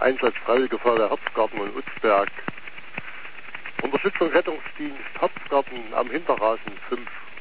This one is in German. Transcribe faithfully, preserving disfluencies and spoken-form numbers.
Einsatz Freiwillige Feuerwehr Herzgarten und Utzberg. Unterstützung Rettungsdienst Herzgarten am Hinterrasen fünf.